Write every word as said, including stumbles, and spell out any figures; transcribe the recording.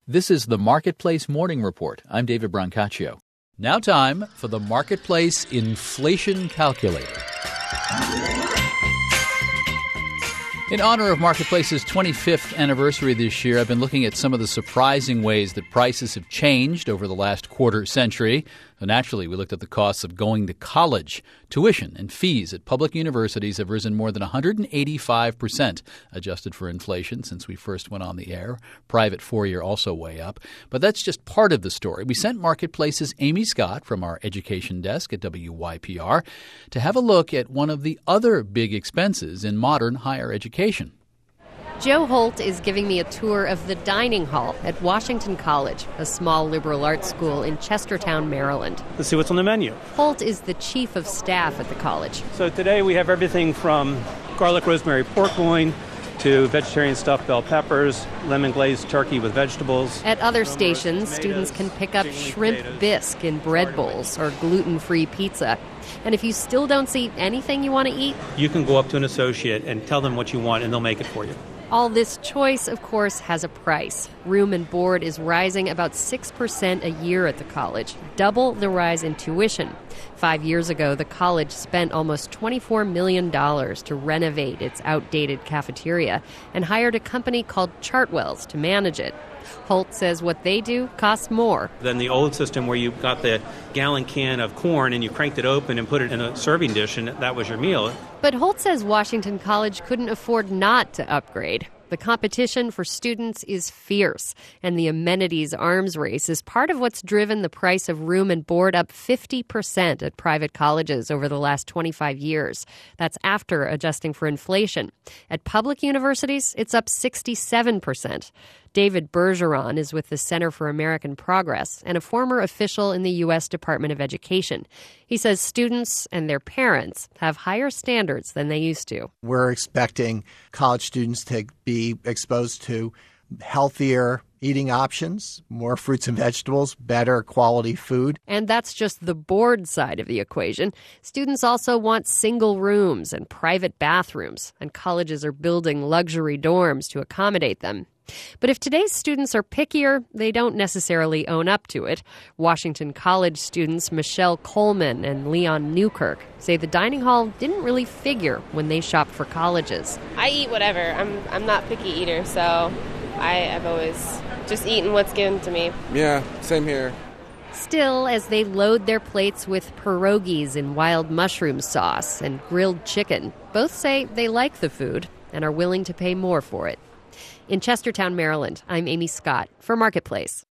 This is the Marketplace Morning Report. I'm David Brancaccio. Now time for the Marketplace Inflation Calculator. In honor of Marketplace's twenty-fifth anniversary this year, I've been looking at some of the surprising ways that prices have changed over the last quarter century. Naturally, we looked at the costs of going to college. Tuition and fees at public universities have risen more than one hundred eighty-five percent, adjusted for inflation since we first went on the air. Private four-year also way up. But that's just part of the story. We sent Marketplace's Amy Scott from our education desk at W Y P R to have a look at one of the other big expenses in modern higher education. Joe Holt is giving me a tour of the dining hall at Washington College, a small liberal arts school in Chestertown, Maryland. Let's see what's on the menu. Holt is the chief of staff at the college. So today we have everything from garlic rosemary pork loin to vegetarian stuffed bell peppers, lemon glazed turkey with vegetables. At other stations, students can pick up shrimp bisque in bread bowls or gluten-free pizza. And if you still don't see anything you want to eat, you can go up to an associate and tell them what you want and they'll make it for you. All this choice, of course, has a price. Room and board is rising about six percent a year at the college, double the rise in tuition. Five years ago, the college spent almost twenty-four million dollars to renovate its outdated cafeteria and hired a company called Chartwells to manage it. Holt says what they do costs more than the old system where you got the gallon can of corn and you cranked it open and put it in a serving dish and that was your meal. But Holt says Washington College couldn't afford not to upgrade. The competition for students is fierce, and the amenities arms race is part of what's driven the price of room and board up fifty percent at private colleges over the last twenty-five years. That's after adjusting for inflation. At public universities, it's up sixty-seven percent. David Bergeron is with the Center for American Progress and a former official in the U S Department of Education. He says students and their parents have higher standards than they used to. We're expecting college students to be exposed to healthier eating options, more fruits and vegetables, better quality food. And that's just the board side of the equation. Students also want single rooms and private bathrooms, and colleges are building luxury dorms to accommodate them. But if today's students are pickier, they don't necessarily own up to it. Washington College students Michelle Coleman and Leon Newkirk say the dining hall didn't really figure when they shopped for colleges. I eat whatever. I'm I'm not a picky eater, so I, I've always just eaten what's given to me. Yeah, same here. Still, as they load their plates with pierogies in wild mushroom sauce and grilled chicken, both say they like the food and are willing to pay more for it. In Chestertown, Maryland, I'm Amy Scott for Marketplace.